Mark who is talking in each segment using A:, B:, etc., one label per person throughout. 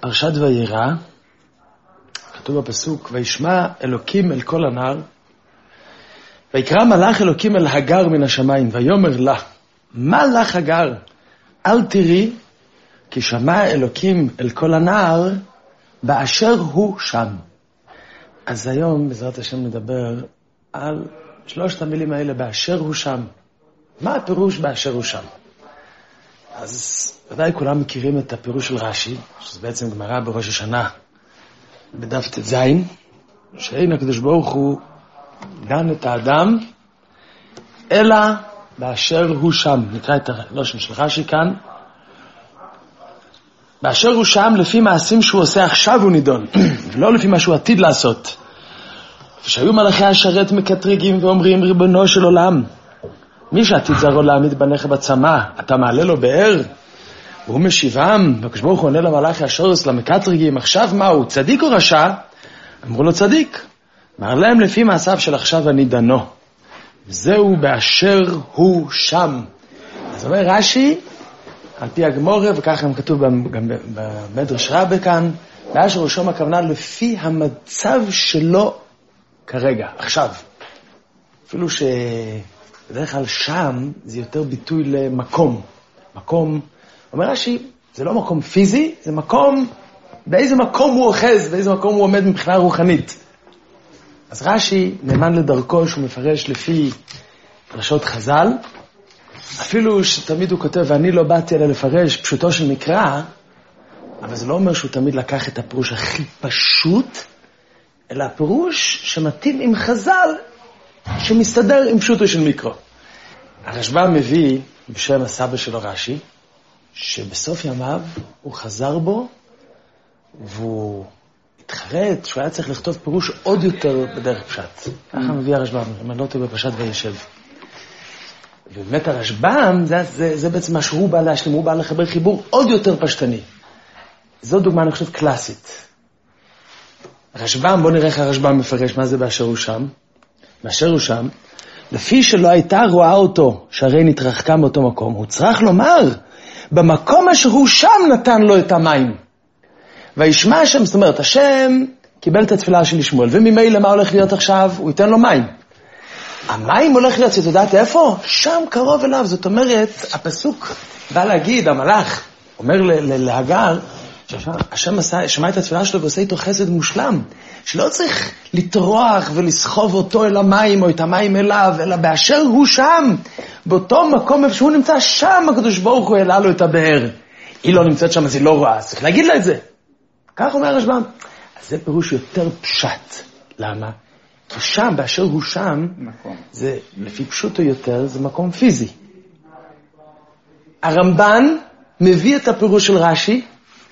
A: פרשת וירא, כתוב בפסוק, וישמע אלוקים אל כל הנהר, ויקרא מלאך אלוקים אל הגר מן השמיים, ויאמר לה, מה לך הגר? אל תראי, כי שמע אלוקים אל כל הנהר, באשר הוא שם. אז היום בעזרת השם נדבר על שלושת המילים האלה, באשר הוא שם. מה הפירוש באשר הוא שם? אז ודאי כולם מכירים את הפירוש של רש"י, שזה בעצם גמרא בראש השנה, בדף ט"ז, שאין הקדוש ברוך הוא דן את האדם, אלא באשר הוא שם. נקרא את הלושן של רש"י כאן. באשר הוא שם, לפי מעשים שהוא עושה עכשיו הוא נידון, ולא לפי מה שהוא עתיד לעשות. כשהיו מלאכי השרת מקטרגים ואומרים, ריבונו של עולם, מי שעתיד זרעו להעמיד בניך בצמא, אתה מעלה לו באר? והוא משיבם, והקדוש ברוך הוא עונה למלאכי השרת למקטרגים, עכשיו מה הוא, צדיק או רשע? אמרו לו צדיק. אמר להם, לפי מעשיו של עכשיו אני דנו. וזהו באשר הוא שם. אז אומר רש"י, על פי הגמורה, וככה גם כתוב גם במדרש רבה כאן, באשר הוא שם הכוונה לפי המצב שלו כרגע, עכשיו. אפילו שבדרך כלל שם זה יותר ביטוי למקום. מקום, אומר רש"י, זה לא מקום פיזי, זה מקום, באיזה מקום הוא אוחז, באיזה מקום הוא עומד מבחינה רוחנית. אז רש"י נאמן לדרכו שהוא מפרש לפי פרשות חז"ל, אפילו שתמיד הוא כותב, ואני לא באתי אלא לפרש פשוטו של מקרא, אבל זה לא אומר שהוא תמיד לקח את הפירוש הכי פשוט, אלא הפירוש שמתאים עם חז"ל, שמסתדר עם פשוטו של מקרא. הרשב"ם מביא בשם הסבא שלו רש"י, שבסוף ימיו הוא חזר בו, והוא התחרט שהוא היה צריך לכתוב פירוש עוד יותר בדרך פשט. ככה מביא הרשב"ם, אם אני לא טועה בפרשת וישב. ובאמת הרשב"ם, זה בעצם מה שהוא בא להשלים, הוא בא לחבר חיבור עוד יותר פשטני. זו דוגמה, אני חושב, קלאסית. הרשב"ם, בוא נראה איך הרשב"ם מפרש מה זה באשר הוא שם. באשר הוא שם, לפי שלא הייתה רואה אותו, שהרי נתרחקה מאותו מקום, הוא צריך לומר, במקום אשר הוא שם נתן לו את המים. וישמע השם, זאת אומרת, השם קיבל את התפילה של שמואל, וממילא מה הולך להיות עכשיו? הוא ייתן לו מים. המים הולך להיות, את יודעת איפה? שם קרוב אליו. זאת אומרת, הפסוק בא להגיד, המלאך אומר להגר, שהשם שמע את התפילה שלו ועושה איתו חסד מושלם, שלא צריך לטרוח ולסחוב אותו אל המים או את המים אליו, אלא באשר הוא שם, באותו מקום איפה שהוא נמצא, שם הקדוש ברוך הוא העלה לו את הבאר. היא לא נמצאת שם אז היא לא רואה, צריך להגיד לה את זה. כך אומר הרשב"ם. אז זה פירוש יותר פשט. למה? כי שם, באשר הוא שם, זה לפי פשוטו יותר, זה מקום פיזי. הרמב"ן מביא את הפירוש של רש"י,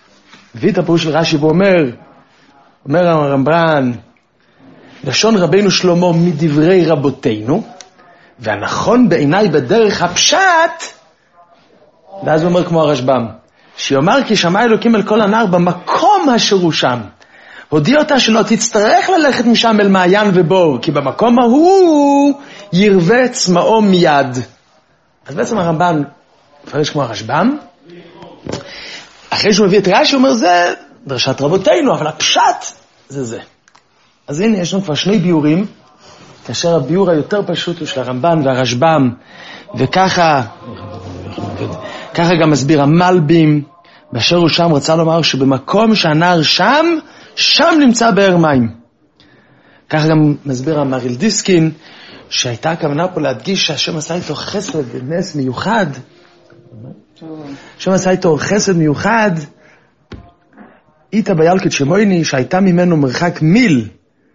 A: אומר הרמב"ן, לשון רבינו שלמה מדברי רבותינו, והנכון בעיניי בדרך הפשט, ואז הוא אומר כמו הרשב"ם, שיאמר כי שמע אלוקים אל כל הנהר במקום אשר הוא שם, הודיע אותה שלא תצטרך ללכת משם אל מעיין ובור, כי במקום ההוא ירווה צמאו מיד. אז בעצם הרמב"ן מפרש כמו הרשב"ם, אחרי שהוא מביא את רש"י, הוא אומר, זה דרשת רבותינו, אבל הפשט זה זה. אז הנה, יש לנו כבר שני ביורים, כאשר הביור היותר פשוט הוא של הרמב"ן והרשב"ם, וככה גם מסביר המלבים, באשר הוא שם רצה לומר שבמקום שהנהר שם נמצא באר מים. ככה גם מסביר המריל דיסקין, שהייתה הכוונה פה להדגיש שהשם עשה איתו חסד ונס מיוחד, השם עשה איתו חסד מיוחד, איתה ביילקת שמויני, שהייתה ממנו מרחק מיל,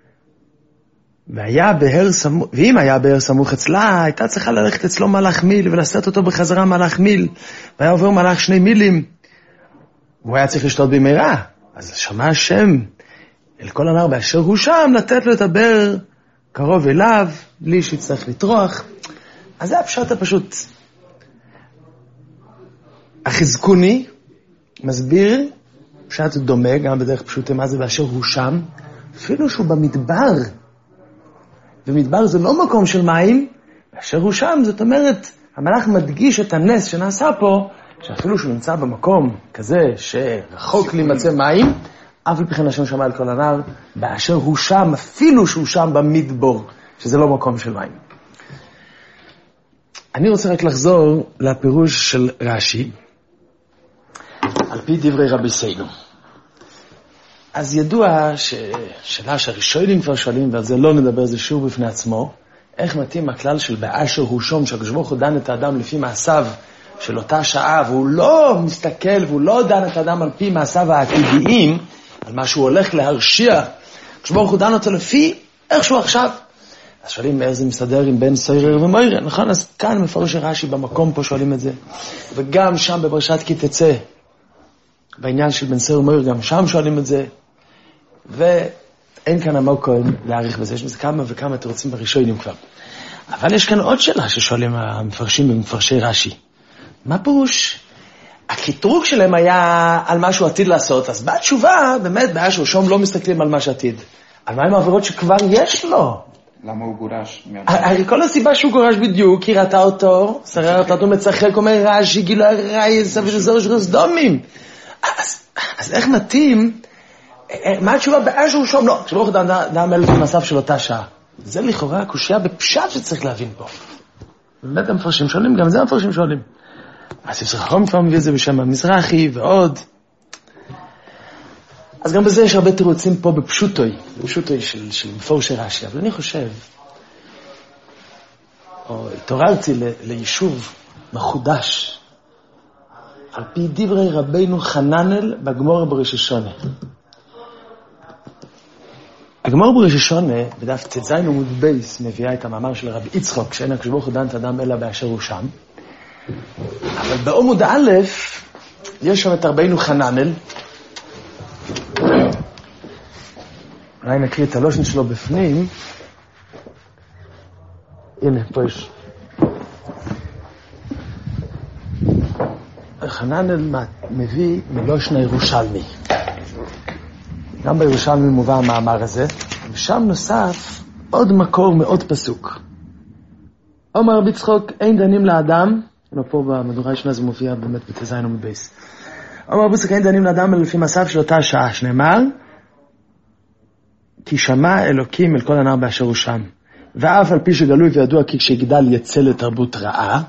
A: ואם היה בהר סמוך אצלה, הייתה צריכה ללכת אצלו מלאך מיל, ולשאת אותו בחזרה מלאך מיל, והיה עובר מלאך 2 מילים, והוא היה צריך לשתות במהרה. אז שמע השם אל כל הנהר באשר הוא שם, לתת לו את הבאר קרוב אליו, בלי שיצטרך לטרוח. אז זה הפשט הפשוט. החזקוני מסביר פשט דומה, גם בדרך פשוטה, מה זה באשר הוא שם, אפילו שהוא במדבר. ומדבר זה לא מקום של מים, באשר הוא שם, זאת אומרת, המלאך מדגיש את הנס שנעשה פה, שאפילו שהוא נמצא במקום כזה שרחוק להימצא מים, אף על פי כן השם שמע על כל הנהר, באשר הוא שם, אפילו שהוא שם במדבור, שזה לא מקום של מים. אני רוצה רק לחזור לפירוש של רש"י, על פי דברי רבי סיינו. אז ידוע ששאלה שהראשונים כבר שואלים, ועל זה לא נדבר, זה שיעור בפני עצמו, איך מתאים הכלל של באשר הוא שום, שהקדוש ברוך הוא דן את האדם לפי מעשיו של אותה שעה, והוא לא מסתכל והוא לא דן את האדם על פי מעשיו העתידיים, על מה שהוא הולך להרשיע, הקדוש ברוך הוא דן אותו לפי איך שהוא עכשיו. אז שואלים איך זה מסתדר עם בן סוירר ומוירר, נכון? אז כאן מפורש רש"י במקום פה שואלים את זה, וגם שם בפרשת כי תצא, בעניין של בן סוירר ומוירר, גם שם שואלים את זה, ואין כאן עמוק כהן להעריך בזה, יש בזה כמה וכמה תירוצים בראשונים כבר. אבל יש כאן עוד שאלה ששואלים המפרשים במפרשי רש"י. מה פירוש? הקטרוג שלהם היה על מה שהוא עתיד לעשות, אז בתשובה, באמת, באשר הוא שום לא מסתכלים על מה שעתיד. על מה עם העבירות שכבר יש לו?
B: למה הוא גורש?
A: הרי כל הסיבה שהוא גורש בדיוק, כי ראתה אותו, שררת אותו מצחק, אומר רש"י, גילה ראי, סביב לזור של סדומים. אז איך מתאים? מה התשובה באשר הוא שום? לא, כשברוך דם אלף במסף של אותה שעה. זה לכאורה הקושיה בפשט שצריך להבין פה. באמת המפרשים שואלים, גם זה המפרשים שואלים. אז יפסח חום כבר מביא את זה בשם המזרחי ועוד. אז גם בזה יש הרבה תירוצים פה בפשוטוי של מפורשי רש"י. אבל אני חושב, או התעוררתי ליישוב מחודש, על פי דברי רבינו חננאל בגמרא בראש השונה. הגמרא בראש השונה, בדף ט"ז עמוד בייס, מביאה את המאמר של רבי יצחק, שאין הקדוש ברוך הוא דן את האדם אלא באשר הוא שם. אבל בעמוד א', יש שם את רבינו חננאל, אולי נקריא את הלושן שלו בפנים. הנה, פה יש. חננאל מביא מלושן הירושלמי. גם בירושלמי מובא המאמר הזה, ושם נוסף עוד מקור מאוד פסוק. אומר רבי יצחק, אין דנים לאדם, פה במדורה ישנה זה מופיע באמת בתזיין ומבייס. אומר רבי יצחק, אין דנים לאדם לפי מעשיו של אותה שעה, שנאמר, כי שמע אלוקים אל כל הנער באשר הוא שם. ואף על פי שגלוי וידוע כי כשיגדל יצא לתרבות רעה.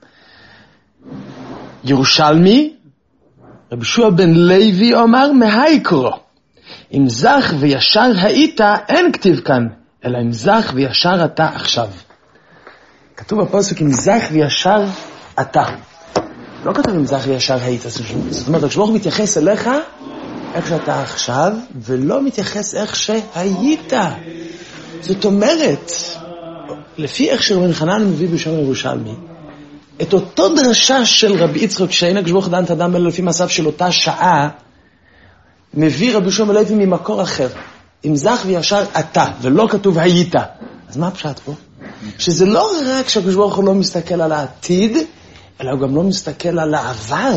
A: ירושלמי, רבי יהושע בן לוי אומר, מהיקרו. אם זך וישר היית, אין כתיב כאן, אלא אם זך וישר אתה עכשיו. כתוב בפסוק, אם זך וישר אתה. לא כתוב אם זך וישר היית. זאת אומרת, הקדוש ברוך הוא מתייחס אליך, איך שאתה עכשיו, ולא מתייחס איך שהיית. זאת אומרת, לפי איך שרבי חנן מביא בשם ירושלמי, את אותו דרשה של רבי יצחק, שאין הקדוש ברוך הוא דן את האדם אלא לפי מעשיו של אותה שעה, מביא רבי יהושע בן לוי ממקור אחר. אם זך וישר אתה, ולא כתוב היית. אז מה הפשט פה? שזה לא רק שהקדוש ברוך הוא לא מסתכל על העתיד, אלא הוא גם לא מסתכל על העבר.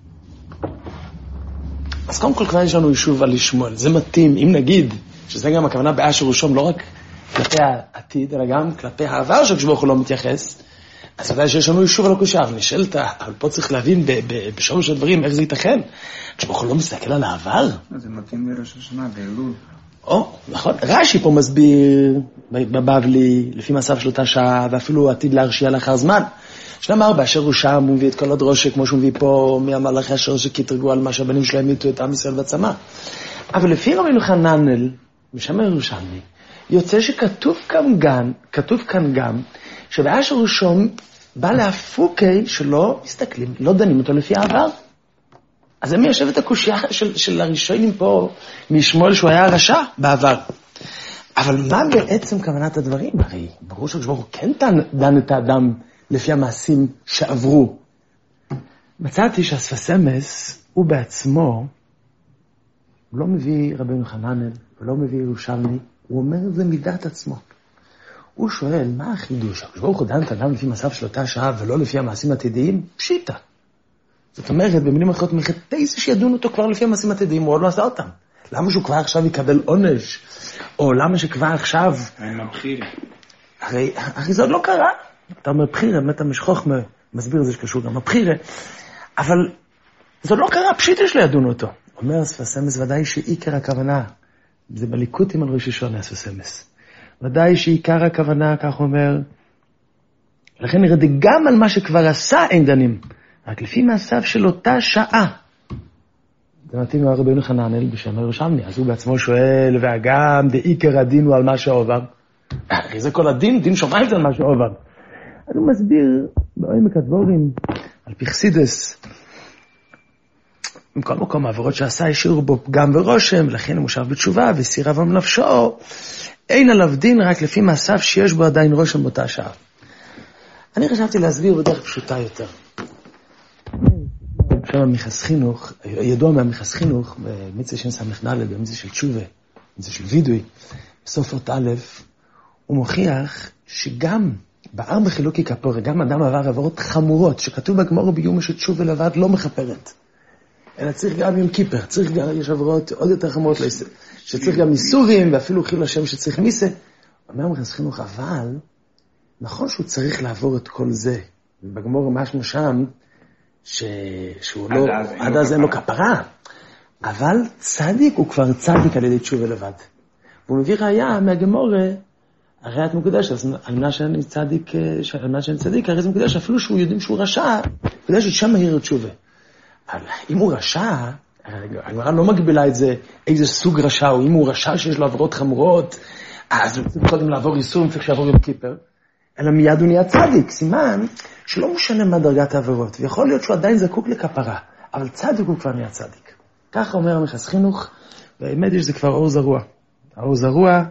A: אז קודם כל כבר יש לנו יישוב על ישמעאל. זה מתאים, אם נגיד, שזה גם הכוונה באשר הוא שום, לא רק כלפי העתיד, אלא גם כלפי העבר שהקדוש ברוך הוא לא מתייחס, אז ודאי שיש לנו יישוב על הקושיה. אבל נשאלת, אבל פה צריך להבין בשורש של הדברים, איך זה ייתכן? הקדוש ברוך הוא לא מסתכל על העבר?
B: זה מתאים לראש השנה, באלול.
A: נכון. רש"י פה מסביר בבבלי, לפי מעשיו של אותה שעה, ואפילו עתיד להרשיע לאחר זמן. שנאמר, באשר הוא שם, הוא מביא את כל הדרושה, כמו שהוא מביא פה, מהמלאכי אשר שקטרגו על מה שהבנים שלהם מיתו את עם ישראל והצמא. אבל לפי רבינו חננאל, בשם ירושלמי, יוצא שכתוב כאן גם, שבאשר הוא שום, בא להפוקי שלא מסתכלים, לא דנים אותו לפי העבר. אז זה מיישב את הקושיה של הראשונים פה, מישמעאל שהוא היה רשע בעבר. אבל מה בעצם כוונת הדברים? הרי ברור שהקדוש ברוך הוא כן דן את האדם לפי המעשים שעברו. מצאתי שהספסמס הוא בעצמו, הוא לא מביא רבינו חננאל, ולא מביא ירושלמי, הוא אומר את זה מידת עצמו. הוא שואל, מה החידוש? הקדוש ברוך הוא דן את האדם לפי מעשיו של אותה שעה, ולא לפי המעשים עתידיים? פשיטה. זאת אומרת, במילים אחרות, מלכתחילה שידון אותו כבר לפי המעשים עתידיים, הוא עוד לא עשה אותם. למה שהוא כבר עכשיו יקבל עונש? או למה שכבר עכשיו...
B: אין מבחירה.
A: הרי זה עוד לא קרה. אתה אומר בחירה, באמת המשכוח מסביר את זה שקשור גם בבחירה. אבל זה לא קרה פשיטה שלא ידון אותו. אומר שפת אמס, ודאי שעיקר הכוונה, זה בליקוטים על ראש השונה שפת אמס. ודאי שעיקר הכוונה, כך אומר, לכן נראה גם על מה שכבר עשה אין דנים, רק לפי מעשיו של אותה שעה. זה מתאים רבינו חננאל בשם ירושלמי, אז הוא בעצמו שואל, והגם דעיקר הדין הוא על מה שעובר. הרי זה כל הדין, דין שמיים זה על מה שעובר. אז הוא מסביר בעומק הדבורים, על פרסידס, מכל מקום העבירות שעשה השאירו בו פגם ורושם, לכן הוא מושב בתשובה וסיר אבם נפשו, אין עליו דין רק לפי מעשיו שיש בו עדיין רושם באותה שעה. אני חשבתי להסביר בדרך פשוטה יותר. שם המחס חינוך, ידוע מהמחס חינוך, במצווה שם סמך ד' במצווה של תשובה, במצווה של וידוי, בסוף אות א', הוא מוכיח שגם בארבע חילוקי כפורה, גם אדם עבר עבירות חמורות, שכתוב בגמרא ביום שתשובה לבד לא מכפרת. אלא צריך גם יום כיפר, צריך גם, יש עבירות עוד יותר חמורות, שצריך גם איסורים, ואפילו חיל השם שצריך מיסה. אומר המחס חינוך, אבל נכון שהוא צריך לעבור את כל זה, ובגמרא משהו שם, שהוא לא, עד אז אין לו כפרה, אבל צדיק הוא כבר צדיק על ידי תשובה לבד. והוא מביא ראיה מהגמרא, הרי את מקודש, אז על מה שאני צדיק, הרי זה מקודש, אפילו שהוא יודעים שהוא רשע, מקודש את שם מהיר תשובה. אבל אם הוא רשע, הגמרא לא מגבילה את זה, איזה סוג רשע הוא, אם הוא רשע שיש לו עבירות חמורות, אז הוא צריך קודם לעבור איסור, צריך שיעבור יום כיפר, אלא מיד הוא נהיה צדיק, סימן שלא משנה מה דרגת העבירות, ויכול להיות שהוא עדיין זקוק לכפרה, אבל צדיק הוא כבר נהיה צדיק. ככה אומר המחס חינוך, והאמת היא שזה כבר אור זרוע. האור זרוע,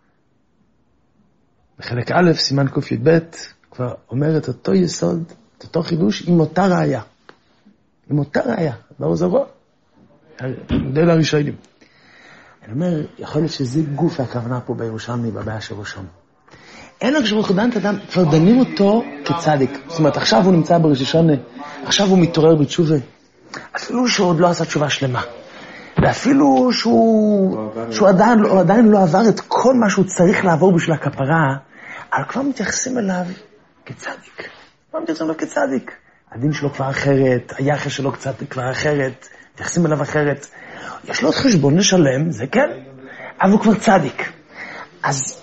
A: בחלק א', סימן ק"ב, כבר אומר את אותו יסוד, את אותו חידוש, עם אותה ראיה. עם אותה ראיה, באור זרוע. מודל הראשונים. אני אומר, יכול להיות שזה גוף הכוונה פה בירושלמי, בבעיה של ראשון. אין רק שברוך דן את אדם, כבר דנים אותו כצדיק. זאת אומרת, עכשיו הוא נמצא בראש השונה, עכשיו הוא מתעורר בתשובה. אפילו שהוא עוד לא עשה תשובה שלמה. ואפילו שהוא עדיין לא עבר את כל מה שהוא צריך לעבור בשביל הכפרה, אבל כבר מתייחסים אליו כצדיק. כבר מתייחסים אליו כצדיק. הדין שלו כבר אחרת, היחס שלו קצת כבר אחרת, מתייחסים אליו אחרת. יש לו עוד חשבון לשלם, זה כן, אבל הוא כבר צדיק. אז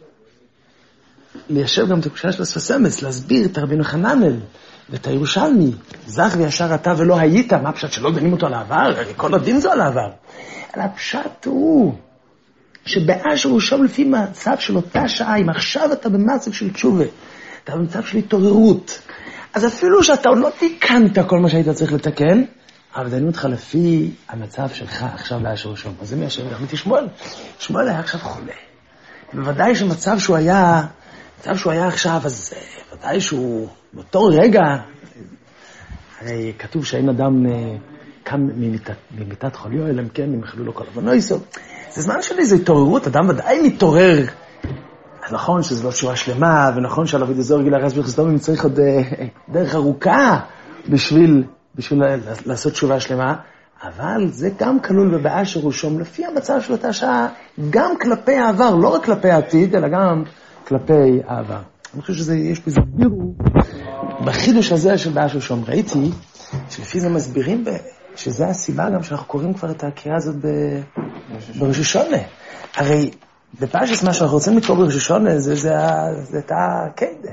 A: ליישב גם את הקושייה של השפת אמס, להסביר את רבינו חננאל ואת הירושלמי, זך וישר אתה ולא היית, מה הפשט שלא דנים אותו על העבר? כל הדין זה על העבר. אלא הפשט הוא שבאשר הוא שום לפי מצב של אותה שעה, אם עכשיו אתה במצב של תשובה, אתה במצב של התעוררות, אז אפילו שאתה לא תיקנת כל מה שהיית צריך לתקן, אבל דנים אותך לפי המצב שלך עכשיו באשר הוא שום. אז זה מיישב גם את שמואל. שמואל היה עכשיו חולה. בוודאי שמצב שהוא היה עכשיו, אז ודאי שהוא באותו רגע, הרי כתוב שאין אדם קם ממיטת חוליו, אלא כן, אם יחלו לו כל אבנויסו. זה זמן שלי, זה התעוררות, אדם ודאי מתעורר. אז נכון שזה לא תשובה שלמה, ונכון שעל עבוד אזור גילה רז וחסדום, אם צריך עוד דרך ארוכה בשביל לעשות תשובה שלמה, אבל זה גם כלול בבאשר הוא שום, לפי המצב של אותה שעה, גם כלפי העבר, לא רק כלפי העתיד, אלא גם כלפי העבר. אני חושב שיש בזה בירו, בחידוש הזה של באשר שום, ראיתי שלפי זה מסבירים שזה הסיבה גם שאנחנו קוראים כבר את הקריאה הזאת בראש השונה. הרי בפשט מה שאנחנו רוצים לקרוא בראש השונה זה את הקיידה.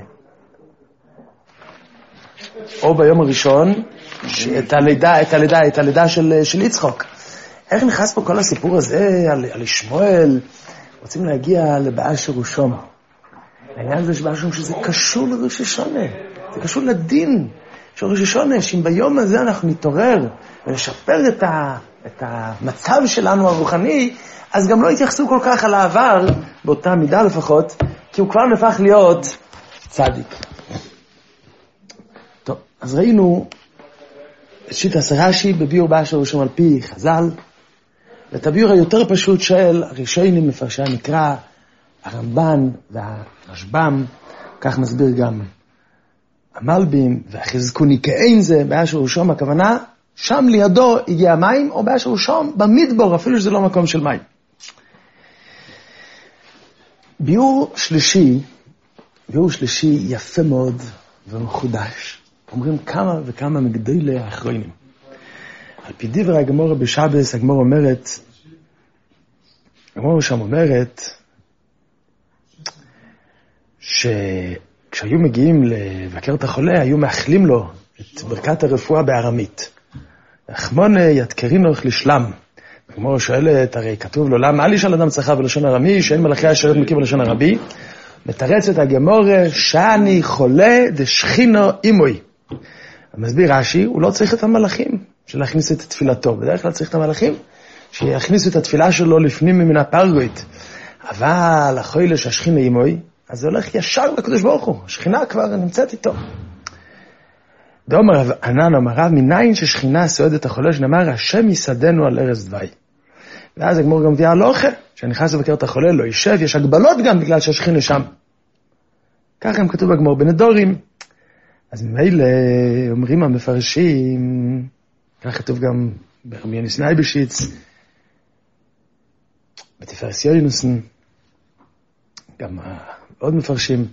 A: או ביום הראשון, את הלידה של יצחוק. איך נכנס פה כל הסיפור הזה על שמואל? רוצים להגיע לבאשר הוא שום. העניין הזה שבאשר שום שזה קשור לראש השונה. זה קשור לדין של ראש השונה, שאם ביום הזה אנחנו נתעורר ונשפר את המצב שלנו הרוחני, אז גם לא יתייחסו כל כך על העבר, באותה מידה לפחות, כי הוא כבר נפך להיות צדיק. טוב, אז ראינו את שיטת רש"י בביור באשר הוא שום על פי חז"ל, ואת הביור היותר פשוט של הראשונים מפרשי המקרא, הרמב"ן והרשב"ם, כך מסביר גם המלבים והחזקוני כאין זה, באשר הוא שום הכוונה, שם לידו הגיע המים, או באשר הוא שום במדבור, אפילו שזה לא מקום של מים. ביור שלישי יפה מאוד ומחודש. אומרים כמה וכמה מגדולי האחרונים. על פי דברי הגמרא בשבס, הגמרא אומרת, הגמרא שם אומרת, שכשהיו מגיעים לבקר את החולה, היו מאחלים לו את ברכת הרפואה בארמית. רחמונה ידקרינוך לשלם. הגמרא שואלת, הרי כתוב לו, למה אל ישאל אדם צחה בלשון ארמי, שאין מלאכי השרת מכיר בלשון ערבי? מתרצת הגמרא, שאני חולה דשכינו אימוי. המסביר רש"י, הוא לא צריך את המלאכים של להכניס את תפילתו. בדרך כלל צריך את המלאכים שיכניסו את התפילה שלו לפנים מן הפרגוית. אבל החולה שהשכינו אימוי, אז זה הולך ישר לקדוש ברוך הוא. השכינה כבר נמצאת איתו. דאמר ענן אמר רב, מניין ששכינה סועדת את החולה, שנאמר, השם יסעדנו על ארץ דווי. ואז הגמור גם מביאה הלוכה, שנכנס לבקר את החולה, לא יישב, יש הגבלות גם בגלל שהשכינה שם. ככה הם כתוב בגמור בנדורים. אז ממילא אומרים המפרשים, כך כתוב גם ברבי יוניס נייבשיץ, בתפארס יוינוסן, גם עוד מפרשים.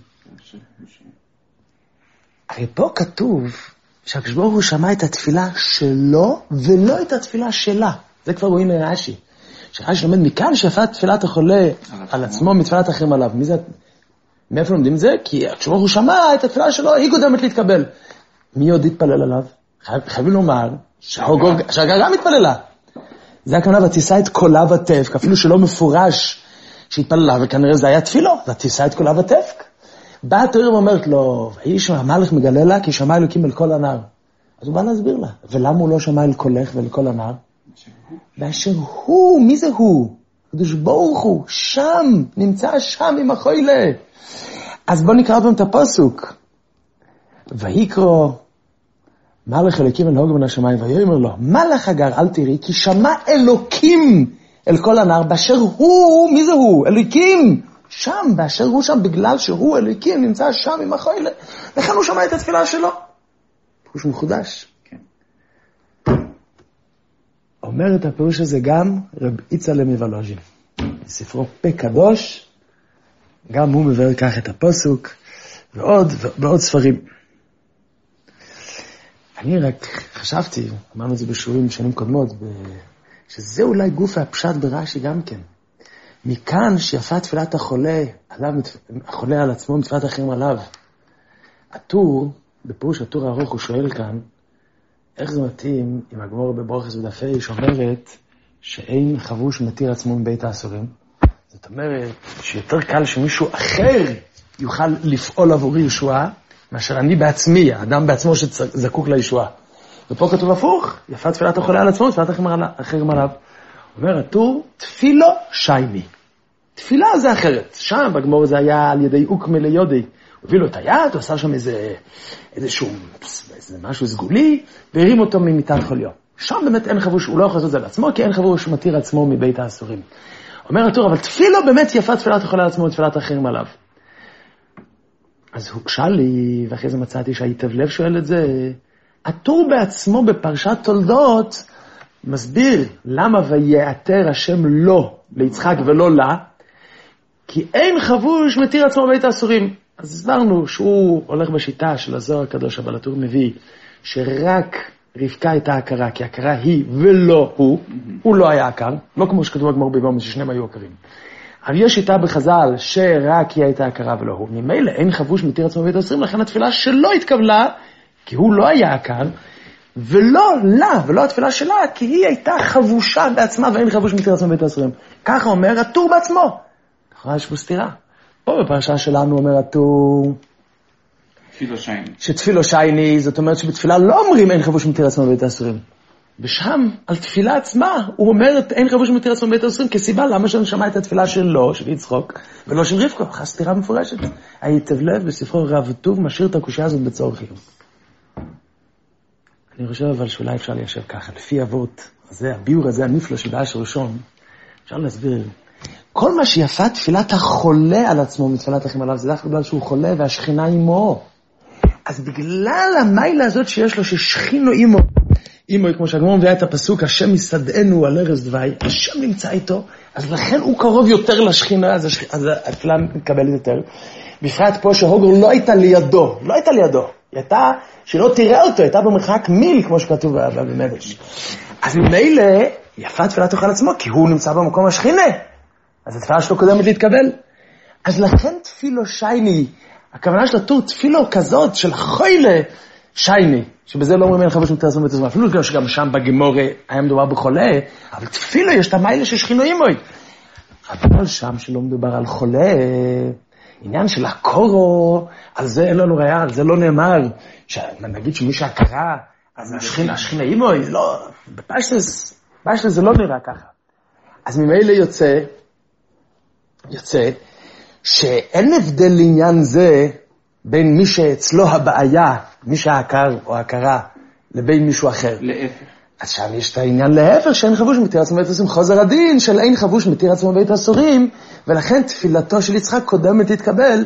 A: הרי פה כתוב שהקדוש ברוך הוא שמע את התפילה שלו ולא את התפילה שלה. זה כבר רואים מרש"י. שרש"י לומד מכאן שיפת תפילת החולה על עצמו מתפילת אחרים עליו. מאיפה לומדים את זה? כי הקדוש ברוך הוא שמע את התפילה שלו, היא קודמת להתקבל. מי עוד יתפלל עליו? חייבים לומר שהגר גם מתפללה. זה הכוונה, ותישא את קולה ותפק, אפילו שלא מפורש שהתפללה, וכנראה זה היה תפילו, ותישא את קולה ותפק. באה התורה ואומרת לו, האיש המלך מגלה לה, כי שמע אלוקים אל כל הנער. אז הוא בא להסביר לה, ולמה הוא לא שמע אל קולך ואל כל הנער? באשר הוא, מי זה הוא? הקדוש ברוך הוא, שם, נמצא שם עם החולה. אז בוא נקרא פעם את הפסוק. ויקרא מלך אלוקים אל הוג מן השמיים, ויאמר לו, מלך הגר אל תראי, כי שמע אלוקים אל כל הנער, באשר הוא, מי זה הוא? אלוקים. שם, באשר הוא שם, בגלל שהוא אלוקים, נמצא שם עם החולה. לכן הוא שמע את התפילה שלו. פירוש מחודש. כן. אומר את הפירוש הזה גם רב יצחק מוולוז'ין. בספרו פה קדוש, גם הוא מבאר כך את הפסוק, ועוד ספרים. אני רק חשבתי, אמרנו את זה בשיעורים שנים קודמות, שזה אולי גוף הפשט ברש"י גם כן. מכאן שיפה תפילת החולה, החולה על עצמו, מתפילת אחרים עליו. הטור, בפירוש הטור הארוך, הוא שואל כאן, איך זה מתאים עם הגמור בברוכס ודפי, שאומרת שאין חבוש מתיר עצמו מבית האסורים? זאת אומרת שיותר קל שמישהו אחר יוכל לפעול עבורי ישועה, מאשר אני בעצמי, האדם בעצמו שזקוק לישועה. ופה כתוב הפוך, יפה תפילת החולה על עצמו, תפילת אחרים עליו. אומר הטור, תפילו שייני. תפילה זה אחרת. שם בגמור זה היה על ידי אוקמא ליודי. הוא הביא לו את היד, הוא עשה שם איזשהו משהו סגולי, והרים אותו ממיטת חוליו. שם באמת אין חבוש, הוא לא יכול לעשות את זה לעצמו, כי אין חבוש מתיר עצמו מבית האסורים. אומר הטור, אבל תפילו באמת יפה תפילת החולה על עצמו ותפילת אחרים עליו. אז הוקשה לי, ואחרי זה מצאתי שהייטב לב שואל את זה, הטור בעצמו בפרשת תולדות, מסביר למה ויעתר השם לא ליצחק ולא לה, כי אין חבוש מתיר עצמו בית האסורים. אז הסברנו שהוא הולך בשיטה של הזוהר הקדוש, אבל הטור מביא שרק רבקה הייתה הכרה, כי הכרה היא ולא הוא, הוא לא היה הכר, לא כמו שכתוב בגמור ביבום ששניהם היו הכרים. אבל יש שיטה בחז"ל שרק היא הייתה הכרה ולא הוא. ממילא אין חבוש מתיר עצמו בית האסורים, לכן התפילה שלא התקבלה, כי הוא לא היה הכר, ולא לה, ולא התפילה שלה, כי היא הייתה חבושה בעצמה, ואין חבוש מתיר עצמו בית האסורים. ככה אומר הטור בעצמו. ככה יש פה סתירה. פה בפרשה שלנו אומר הטור,
B: תפילו שייני.
A: שתפילו שייני, זאת אומרת שבתפילה לא אומרים אין חבוש מתיר עצמו בית האסורים. ושם, על תפילה עצמה, הוא אומר אין חבוש מתיר עצמו בית האסורים, כסיבה למה שאני שמע את התפילה שלו, של יצחוק, ולא של רבקה. ככה סתירה מפורשת. הייטב לב בספרו רב טוב, משאיר את הקושיה הזאת בצורך חיוב. אני חושב אבל שאולי אפשר ליישב ככה, לפי אבות, זה הביור הזה הנפלא שבאש ראשון, אפשר להסביר, כל מה שיפה תפילת החולה על עצמו מתפילת אחרים עליו, זה דווקא בגלל שהוא חולה והשכינה עמו. אז בגלל המיילה הזאת שיש לו ששכינו עמו, כמו שהגמרא מביאה את הפסוק, השם יסעדנו על ארץ דווי, השם נמצא איתו, אז לכן הוא קרוב יותר לשכינה, אז התפילה מקבלת יותר. בפרט פה שהוגר לא הייתה לידו, היא הייתה, שלא תראה אותו, הייתה במרחק מיל, כמו שכתוב במדרש. אז ממילא, יפה תפילה תוכל עצמו, כי הוא נמצא במקום השכינה. אז התפילה שלו קודמת להתקבל. אז לכן תפילו שייני, הכוונה של הטור, תפילו כזאת של חוילה שייני, שבזה לא אומרים אין חבוש מתיר עצמו בתזמן, אפילו שגם שם בגמורה היה מדובר בחולה, אבל תפילו יש את המיילה ששכינו אימוי. אבל שם שלא מדובר על חולה, עניין של הקורו, על זה אין לנו ראיה, על זה לא נאמר, נגיד שמי שהקרה, אז השכינה אימוי, לא, בפשטס זה לא נראה ככה. אז ממילא יוצא, שאין הבדל לעניין זה, בין מי שאצלו הבעיה, מי שהעקר או העקרה, לבין מישהו אחר.
B: להפך.
A: אז שם יש את העניין להפך, שאין חבוש מתיר עצמו בית אסורים, חוזר הדין של אין חבוש מתיר עצמו בית אסורים, ולכן תפילתו של יצחק קודמת להתקבל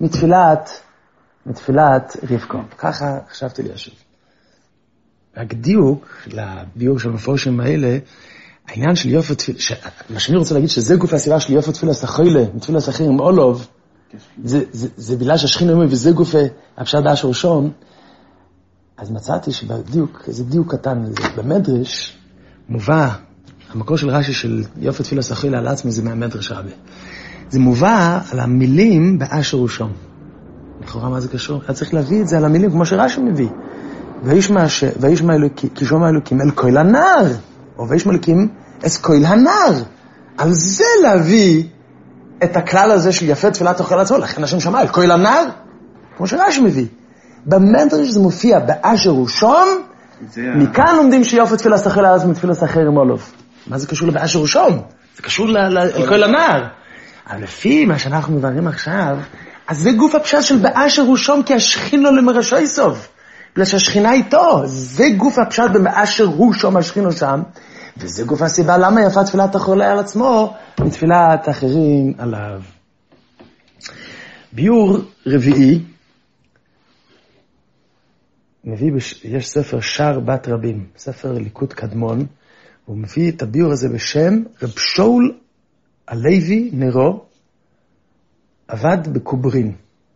A: מתפילת רבקו. ככה חשבתי להשיב. רק דיוק לביור של המפורשים האלה, העניין של יופי תפילה, מה שאני רוצה להגיד שזה גוף הסיבה של יופי תפילה סחוילה, מתפילה סחיר עם אולוב, זה בגלל שהשכינו ימי וזה גוף הפשט דש ראשון, אז מצאתי שבדיוק, איזה דיוק קטן, במדרש מובא, המקור של רש"י של יופי תפילה סחוילה על עצמי זה מהמדרש רבי. זה מובא על המילים באשר ראשון. לכאורה מה זה קשור? היה צריך להביא את זה על המילים כמו שרש"י מביא. וישמע אלוקים, כי שומע אלוקים אל קויל הנער, או וישמע אלוקים אס קויל הנער. על זה להביא את הכלל הזה של יפה תפילת תוכל עצמו, לכן השם שמע אל קויל הנער, כמו שרש"י מביא. במדרש זה מופיע באשר ראשון, מכאן לומדים שיופי תפילה סחיר לעז מתפילה סחיר עם אולוב. מה זה קשור לבאשר ראשון? זה קשור אל קויל הנער. אבל לפי מה שאנחנו מבררים עכשיו, אז זה גוף הפשט של באשר ראשון, כי השכין לו למרשו יסוב. בגלל שהשכינה איתו, זה גוף הפשט במאשר הוא שום השכינו שם, וזה גוף הסיבה למה יפה תפילת החולה על עצמו, מתפילת אחרים עליו. ביור רביעי, יש ספר שר בת רבים, ספר ליקוד קדמון, הוא מביא את הביור הזה בשם רב שאול הלוי נרו, עבד בקוברין.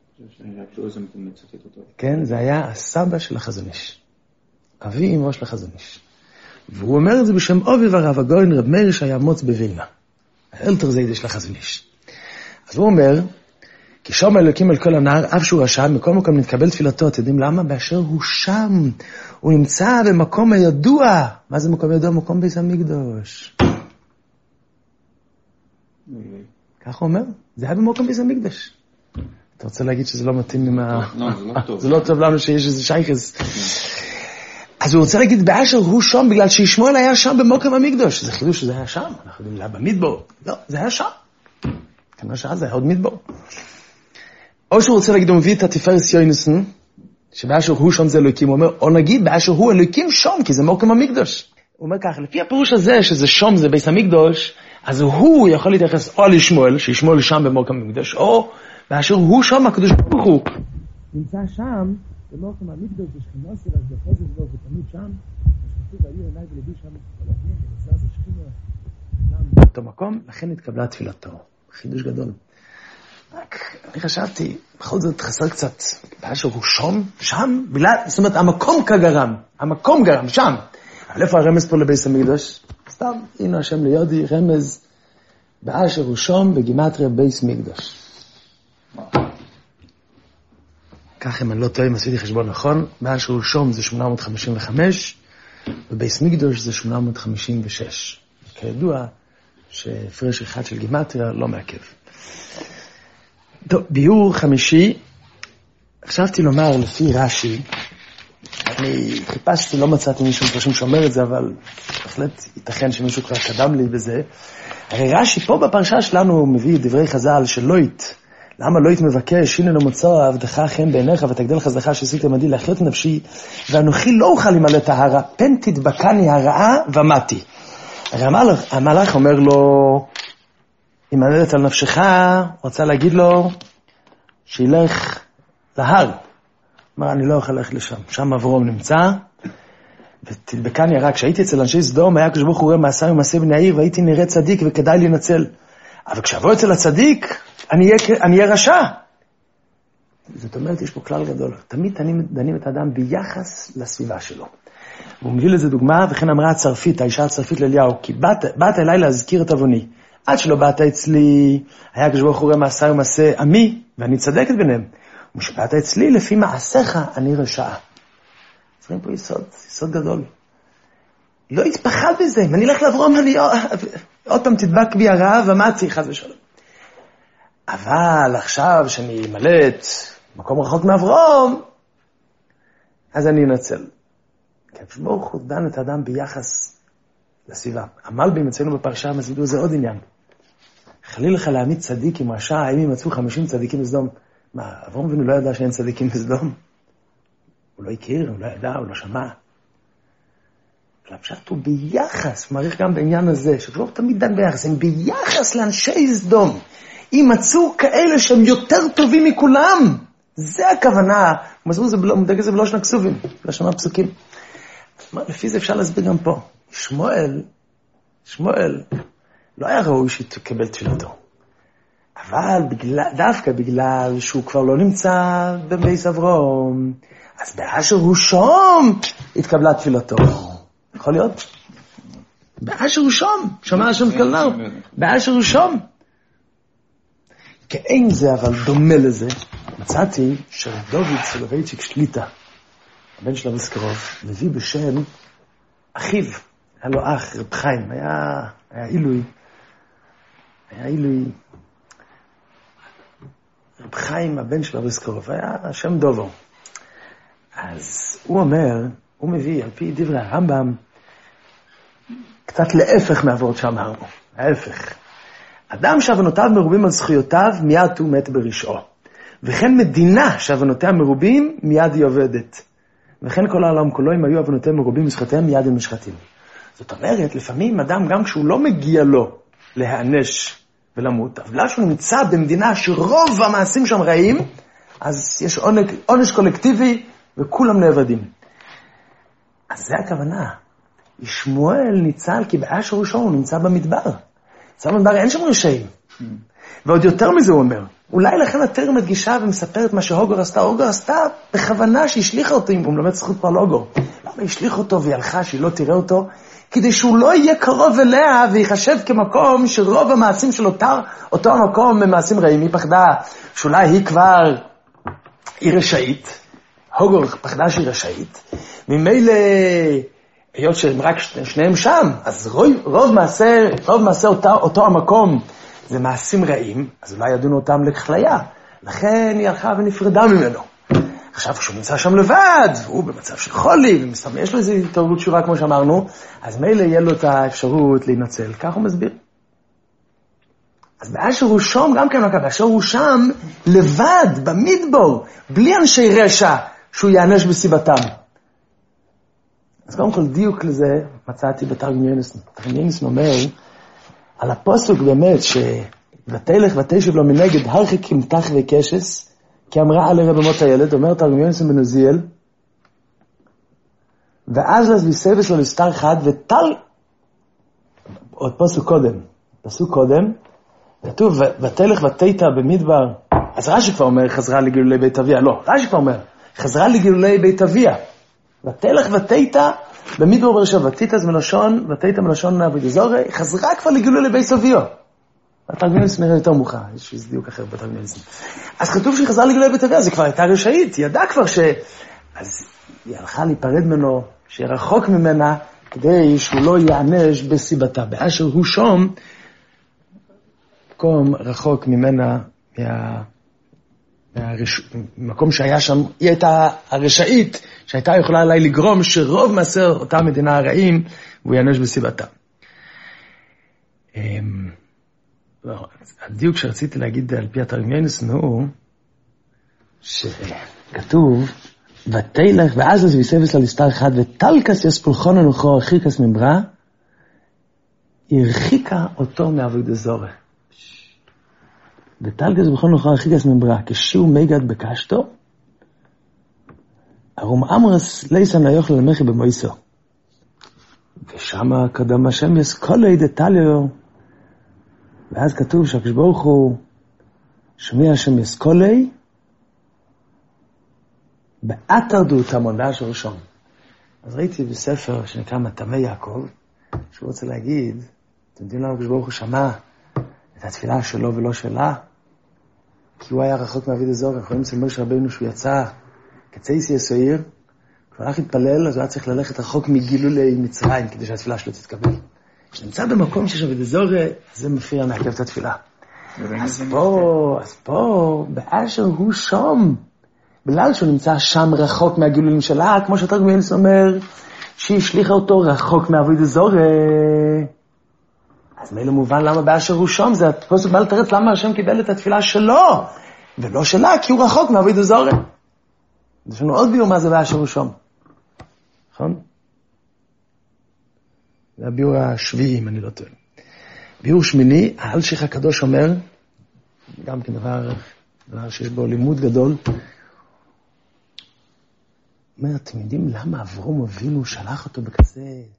A: כן, זה היה הסבא של החזון איש. אבי אמו של החזון איש. והוא אומר את זה בשם אבי ורב הגאון רב מאיר שהיה מוץ בווילנה. האלתר זיידה של החזון איש. אז הוא אומר, כי שומע אלוקים על כל הנער, אף שהוא רשע, מכל מקום נתקבל תפילתו. אתם יודעים למה? באשר הוא שם. הוא נמצא במקום הידוע. מה זה מקום ידוע? מקום בית המקדש. כך הוא אומר? זה היה במקום בית המקדש. אתה רוצה להגיד שזה לא מתאים עם ה...
B: לא, זה לא טוב.
A: זה לא טוב לנו שיש איזה שייכס. אז הוא רוצה להגיד באשר הוא שם, בגלל שישמעאל היה שם במוקם המקדוש. זה חידוש שזה היה שם. אנחנו יודעים, זה היה במדבר. לא, זה היה שם. כנראה שאז זה היה עוד מדבר. או שהוא רוצה להגיד, הוא מביא את התפארס יוינסון, שבאשר הוא שם זה אלוקים. הוא אומר, או נגיד, באשר הוא אלוקים שם, כי זה מוקם המקדוש. הוא אומר כך, לפי הפירוש הזה, שזה שם זה בית המקדוש, אז הוא יכול להתייחס או לישמעאל, שישמעאל שם במוקם המקדוש, או באשר הוא שם, הקדוש ברוך הוא נמצא שם, במוקם המקדוש, בשכינו שלה, בחוזר שלו, ותמיד שם, השכתוב היו עיניי ולבי שם, כל הזמן, וזה זה שכינו באותו מקום, לכן התקבלה תפילתו. חידוש גדול. רק, אני חשבתי, בכל זאת חסר קצת, באשר הוא שם, זאת אומרת, המקום גרם, שם. אבל איפה הרמז פה לבית המקדש? סתם, הנה השם ליודי, רמז, באשר הוא שם, בגימטריה בית מקדש. כך אם אני לא טועה, אם עשיתי חשבון נכון, באשר הוא שם זה 855, ובית מקדש זה 856. כידוע, שהפרש אחד של גימטריה לא מעכב. טוב, ביור חמישי, חשבתי לומר לפי רש"י, אני חיפשתי, לא מצאתי מישהו פרשים שאומר את זה, אבל בהחלט ייתכן שמישהו כבר קדם לי בזה. הרי רש"י פה בפרשה שלנו מביא דברי חז"ל של לויט. למה לויט מבקש, הנה למוצא עבדך חן בעיניך ותגדל חסדך שעשית עמדי להחיות נפשי, ואנוכי לא אוכל למלא טהרה, פן תדבקני הרעה ומתי. הרי המלאך אומר לו, אם מלדת על נפשך, רוצה להגיד לו שילך להר. אמר, אני לא יכול ללכת לשם. שם אברום נמצא, ותדבקני הרע. כשהייתי אצל אנשי סדום, היה כשברוך הוא רואה מעשה ומעשה בני העיר, והייתי נראה צדיק וכדאי להינצל. אבל כשאבוא אצל הצדיק, אני אהיה רשע. זאת אומרת, יש פה כלל גדול. תמיד דנים את האדם ביחס לסביבה שלו. והוא מביא לזה דוגמה, וכן אמרה הצרפית, האישה הצרפית לאליהו, כי באת אליי להזכיר את עווני. עד שלא באת אצלי, היה כשברוך הוא רואה מעשה ומעשה עמי, ואני צדקת ביניהם. ומשבעת אצלי, לפי מעשיך אני רשעה. צריכים פה יסוד גדול. לא התפחד בזה, אם אני אלך לאברום, אני עוד פעם תדבק בי הרעב, ומצי, חס ושלום. אבל עכשיו שאני אמלט מקום רחוק מאברום, אז אני אנצל. כי ברוך הוא דן את האדם ביחס לסביבה. המלבים אצלנו בפרשה מסבירו זה עוד עניין. חלילה לך להעמיד צדיקים, רשע, האם ימצאו 50 צדיקים בסדום? מה, אברהם אבינו לא ידע שאין צדיקים בסדום? הוא לא הכיר, הוא לא ידע, הוא לא שמע. הפשט הוא ביחס, הוא מעריך גם בעניין הזה, שכבר תמיד דן ביחס, הם ביחס לאנשי סדום. אם מצאו כאלה שהם יותר טובים מכולם, זה הכוונה. מסביר זה מודג את זה בלושן הכסובים, בלשון הפסוקים. לפי זה אפשר להסביר גם פה. שמואל לא היה ראוי שתקבל תפילתו. אבל דווקא בגלל שהוא כבר לא נמצא בבית אברום, אז באשר הוא שום התקבלה תפילתו. יכול להיות? באשר הוא שום, שמע השם קלנר, באשר הוא שום. כאין זה אבל דומה לזה, מצאתי שדוד סולובייצ'יק שליטה, הבן של אביסקרוב, מביא בשם אחיו, היה לו אח, רב חיים, היה אילוי, רב חיים, הבן של אביסקרוב, היה שם דובו. אז הוא אומר, הוא מביא, על פי דברי הרמב"ם, קצת להפך מהעבוד שאמרנו, ההפך. אדם שהבנותיו מרובים על זכויותיו, מיד הוא מת ברשעו. וכן מדינה שהבנותיה מרובים, מיד היא עובדת. וכן כל העולם כולו, אם היו הבנותיהם מרובים וזכויותיהם, מיד הם משחטים. זאת אומרת, לפעמים אדם, גם כשהוא לא מגיע לו להיענש ולמות, אבל שהוא נמצא במדינה שרוב המעשים שם רעים, אז יש עונש קולקטיבי, וכולם נאבדים. אז זה הכוונה. שמואל ניצל, כי באשר ראשון הוא נמצא במדבר. נמצא במדבר, אין שם רשעים. ועוד יותר מזה הוא אומר, אולי לכן התר מדגישה ומספרת מה שהוגר עשתה. הוגר עשתה בכוונה שהשליחה אותו, אם הוא מלמד זכות פה על הוגר. למה השליחה אותו והיא הלכה שהיא לא תראה אותו? כדי שהוא לא יהיה קרוב אליה ויחשב כמקום שרוב המעשים של אותו המקום הם מעשים רעים. היא פחדה שאולי היא כבר היא רשאית. הוגר פחדה שהיא רשאית. ממילא היות שהם רק שניהם שם, אז רוב מעשה אותו המקום זה מעשים רעים, אז אולי ידונו אותם לכליה. לכן היא הלכה ונפרדה ממנו. עכשיו כשהוא נמצא שם לבד, והוא במצב של חולי, ויש לו איזו התעוררות תשובה כמו שאמרנו, אז מילא יהיה לו את האפשרות להינצל. כך הוא מסביר. אז באשר הוא שם, גם כן מקווה, באשר הוא שם לבד, במדבור, בלי אנשי רשע, שהוא יענש בסיבתם. אז קודם כל דיוק לזה מצאתי בתרגום יונסון. תרגום יונסון אומר על הפוסק באמת ותלך ותשב לו מנגד הרחיק ימתח וקשס, כי אמרה על רב מות הילד, אומר תרגום יונסון בן עוזיאל, ואז לז ויסבס לו לסתר חד וטל, עוד פסוק קודם, כתוב ותלך ותיתה במדבר, אז רש"י כבר אומר חזרה לגילולי בית אביה, לא, רש"י כבר אומר חזרה לגילולי בית אביה, ותלך ותיתה במדבר ברשע, ותיתה זה מלשון, ותיתה מלשון עבודה זרה, חזרה כבר לגילולי בית אביה. התרגום יונסון נראה יותר מאוחר, יש איזה דיוק אחר בתרגום יונסון. אז כתוב שהיא חזרה לגילולי בית אביה, זה כבר הייתה רשאית, היא ידעה כבר אז היא הלכה להיפרד ממנו, שרחוק ממנה, כדי שהוא לא יענש בסיבתה. באשר הוא שום, מקום רחוק ממנה, מקום שהיה שם, היא הייתה הרשאית, שהייתה יכולה עליי לגרום שרוב מעשה אותה מדינה הרעים, והוא יענש בסיבתה. הדיוק שרציתי להגיד על פי התרגום יונסון הוא, שכתוב, ותלך ואז אז ויסבס לה לסתר אחד, ותלקס יספולחון אנוכו הרחיקס ממברא, היא הרחיקה אותו מעבודה זרה. ותלקס יספולחון אנוכו הרחיקס ממברא, כשהוא מיגד בקשתו, ארום אמרס ליסן ליוכל למחי במויסו. ושמה קדם השם יסקולי דתליו, ואז כתוב שהקדוש ברוך הוא שומע השם יסקולי, באתר דותמון, באשר ראשון. אז ראיתי בספר שנקרא מטעמי יעקב, שהוא רוצה להגיד, אתם יודעים למה הקדוש ברוך הוא שמע את התפילה שלו ולא שלה? כי הוא היה רחוק מאביד אזור, אנחנו רואים אצל משה רבינו שהוא יצא כצייס יסויר, כשהוא הלך להתפלל, אז הוא היה צריך ללכת רחוק מגילולי מצרים, כדי שהתפילה שלו תתקבל. כשנמצא במקום שיש אביד אזור, זה מפריע מעכב את התפילה. אז פה, באשר הוא שום, בגלל שהוא נמצא שם רחוק מהגילולים שלה, כמו שתרגם יונס אומר, שהיא השליחה אותו רחוק מאביד אזור. אז מילא מובן למה באשר הוא שום, זה פשוט בא לתרץ למה השם קיבל את התפילה שלו, ולא שלה, כי הוא רחוק מאביד אזור. יש לנו עוד ביור מה זה באשר הוא שום. נכון? זה הביור השביעי, אם אני לא טועה. ביור שמיני, האלשיך הקדוש אומר, גם כן דבר שיש בו לימוד גדול, אומר, אתם יודעים למה אברהם אבינו שלח אותו בכזה...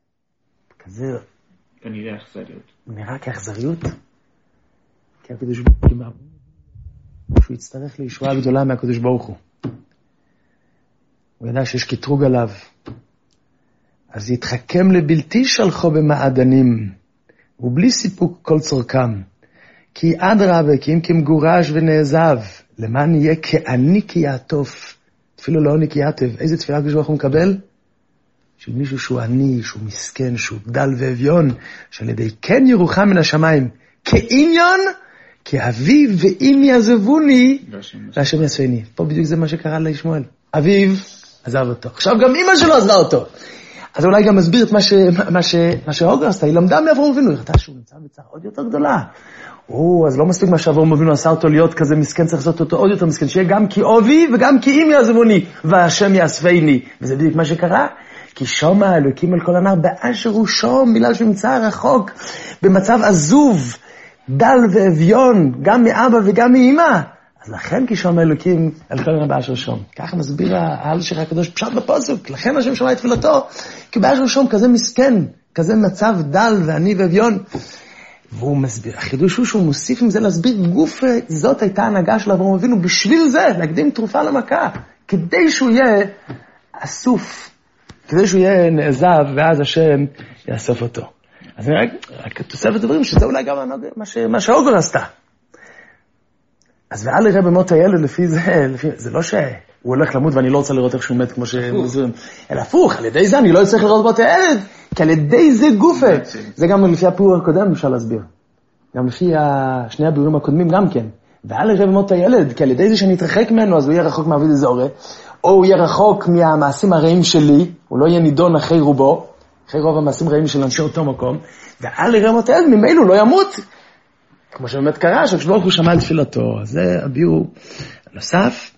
B: כנראה אכזריות.
A: נראה כאכזריות? כי הקדוש ברוך הוא, שהוא יצטרך לישועה גדולה מהקדוש ברוך הוא. הוא ידע שיש קטרוג עליו. אז יתחכם לבלתי שלחו במעדנים, ובלי סיפוק כל צורכם. כי אדרבה, כי אם כמגורש ונעזב, למען יהיה כעני כי יעטוף. תפילו לא עני כי יעטב. איזה תפילה הקדוש ברוך הוא מקבל? של מישהו שהוא עני, שהוא מסכן, שהוא דל ואביון, שעל ידי כן ירוחם מן השמיים, כעניון, כאביו ואם יעזבוני, והשם יעשני. פה בדיוק זה מה שקרה לישמעאל. אביו עזב אותו. עכשיו גם אמא שלו עזבה אותו. אז אולי גם מסביר את מה שהוגר עשתה. היא למדה מאברהם אבינו, היא ראתה שהוא נמצא בצער עוד יותר גדולה. אז לא מספיק מה שאברהם אבינו עשה אותו להיות כזה מסכן, צריך לעשות אותו עוד יותר מסכן, שיהיה גם כי אוהבי וגם כי אם יעזבוני, והשם יאספני. וזה בדיוק מה שקרה. כי שום האלוקים על כל הנער, באשר הוא שום, בגלל שהוא נמצא רחוק, במצב עזוב, דל ואביון, גם מאבא וגם מאמא. אז לכן כי שום האלוקים על כל הנער באשר שום. ככה מסביר האלשיך הקדוש פשט בפסוק, לכן השם שמע את תפילתו, כי באשר הוא שום כזה מסכן, כזה מצב דל ועני ואביון. והוא מסביר, החידוש הוא שהוא מוסיף עם זה להסביר גוף, זאת הייתה הנהגה של אברהם אבינו, בשביל זה, להקדים תרופה למכה, כדי שהוא יהיה אסוף, כדי שהוא יהיה נעזב, ואז השם יאסוף אותו. אז אני רק תוספת דברים, שזה אולי גם מה שהוגר עשתה. אז ואל יראה במות הילד לפי זה לא שהוא הולך למות ואני לא רוצה לראות איך שהוא מת כמו שמזורים, אלא הפוך, על ידי זה אני לא צריך לראות במות הילד, כי על ידי זה גופה. זה גם לפי הפיור הקודם אפשר להסביר. גם לפי שני הביורים הקודמים גם כן. ואל יראה במות הילד, כי על ידי זה שאני אתרחק ממנו, אז הוא יהיה רחוק מאביד אזורי, או הוא יהיה רחוק מהמעשים הרעים שלי, הוא לא יהיה נידון אחרי רובו, אחרי רוב המעשים הרעים של אנשי אותו מקום, ואל יראה במות הילד, ממילא הוא לא ימות. כמו שבאמת קרה, שהקדוש ברוך הוא שמע את תפילתו. אז זה הביור נוסף.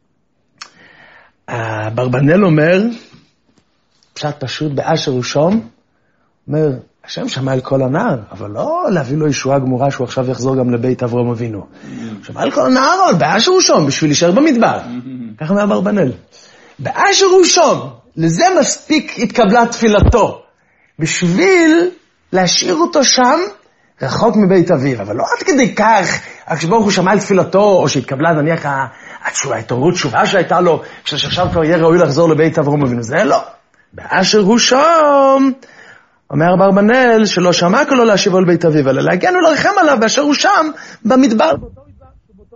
A: אברבנאל אומר, פשט פשוט באשר הוא שום, אומר, השם שמע אל כל הנער, אבל לא להביא לו ישועה גמורה שהוא עכשיו יחזור גם לבית אברהם אבינו. שמע אל כל הנער, אבל באשר הוא שום, בשביל להישאר במדבר. ככה אומר אברבנאל. באשר הוא שום, לזה מספיק התקבלה תפילתו, בשביל להשאיר אותו שם, רחוק מבית אביו, אבל לא עד כדי כך, הקדוש ברוך הוא שמע על תפילתו, או שהתקבלה נניח ההתעוררות תשובה שהייתה לו, שעכשיו כבר יהיה ראוי לחזור לבית אברהם אבינו, זה לא. באשר הוא שם, אומר אברבנאל, שלא שמע כלו להשיבו על בית אביו, אלא להגן ולרחם עליו, באשר הוא שם, במדבר, באותו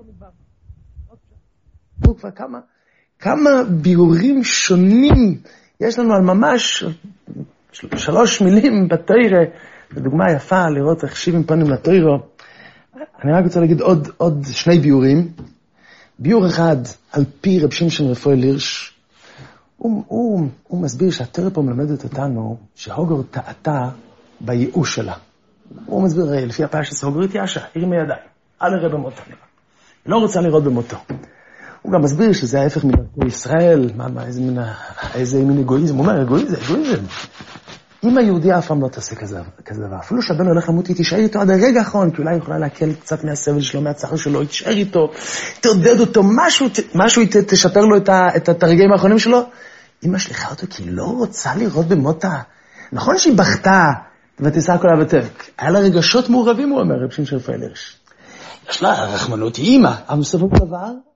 A: מדבר. כבר כמה ביורים שונים יש לנו על ממש 3 מילים בתורה, בדוגמה יפה לראות איך 70 פנים לתוירו. אני רק רוצה להגיד עוד 2 ביורים. ביור אחד, על פי רב שמשון רפואל הירש, הוא מסביר שהתורה פה מלמדת אותנו שהוגר טעתה בייאוש שלה. הוא מסביר, לפי הפרשת הוגר התייאשה, הרימה ידיים, אל יראה במותו. היא לא רוצה לראות במותו. הוא גם מסביר שזה ההפך מדרכי ישראל, איזה מין אגואיזם. הוא אומר, אגואיזם. אם היהודי אף פעם לא תעשה כזה דבר, אפילו שהבן הולך למות, היא תישאר איתו עד הרגע האחרון, כי אולי היא יכולה להקל קצת מהסבל שלו, מהצער שלו, היא תישאר איתו, תעודד אותו, משהו היא תשפר לו את הרגעים האחרונים שלו. היא משליחה אותו כי היא לא רוצה לראות במותה. נכון שהיא בכתה ותישא כל הבטב. היה לה רגשות מעורבים, הוא אומר, רב שמשון רפואל הירש. יש לה רחמנות, היא אימא, אבל בסופו של דבר,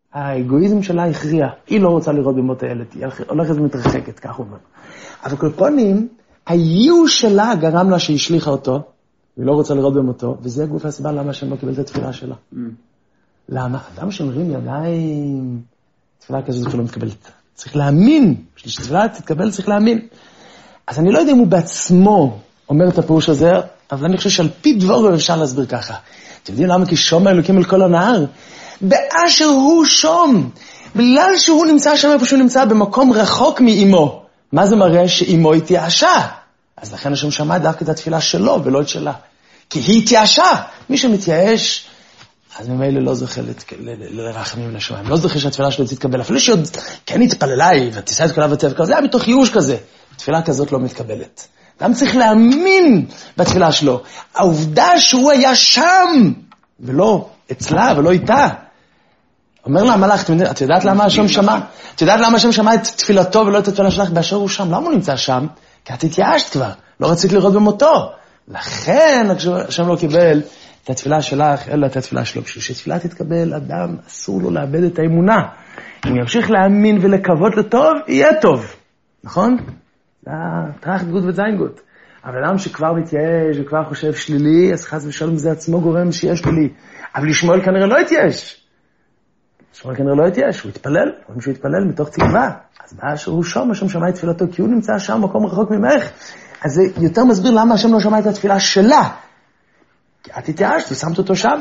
A: האגואיזם שלה הכריע. היא לא רוצה לראות במות הילד, היא הולכת ומתרחקת, כך הוא אומר. אבל כל פונים, הייאוש שלה גרם לה שהשליחה אותו, והיא לא רוצה לראות במותו, וזה גוף הסיבה למה השם לא קיבל את התפילה שלה. למה? אדם שמרים ידיים, תפילה כזאת לא מתקבלת. צריך להאמין, בשביל שתפילה תתקבל צריך להאמין. אז אני לא יודע אם הוא בעצמו אומר את הפירוש הזה, אבל אני חושב שעל פי דברו אפשר להסביר ככה. אתם יודעים למה? כי שום האלוקים על כל הנהר. באשר הוא שום, בגלל שהוא נמצא שם איפה שהוא נמצא, במקום רחוק מאמו. מה זה מראה? שאמו התייאשה. אז לכן השם שמע דווקא את התפילה שלו ולא את שלה. כי היא התייאשה. מי שמתייאש, אז ממילא לא זוכה לרחמים לשמיים. לא זוכה שהתפילה שלו תתקבל. אפילו שעוד כן התפללה היא ותישא את כולה וטבע, זה היה מתוך ייאוש כזה. תפילה כזאת לא מתקבלת. אדם צריך להאמין בתפילה שלו. העובדה שהוא היה שם, ולא אצלה ולא איתה. אומר לה המלאך, את יודעת למה השם שמע? את יודעת למה השם שמע את תפילתו ולא את התפילה שלך באשר הוא שם? למה הוא נמצא שם? כי את התייאשת כבר, לא רצית לראות במותו. לכן השם לא קיבל את התפילה שלך, אלא את התפילה שלו. בשביל שתפילה תתקבל, אדם אסור לו לאבד את האמונה. אם ימשיך להאמין ולקוות לטוב, יהיה טוב. נכון? זה טראחט גוט וזיין גוט. אבל אדם שכבר מתייאש וכבר חושב שלילי, אז חס ושלום זה עצמו גורם שיהיה שלילי. אבל ישמעאל כנראה לא התייאש. ישמעאל כנראה לא התייאש, הוא התפלל, רואים שהוא התפלל מתוך תקווה. אז באשר הוא שם, השם שמע את תפילתו, כי הוא נמצא שם, מקום רחוק ממך. אז זה יותר מסביר למה השם לא שמע את התפילה שלה. כי את התייאשת ושמת אותו שם.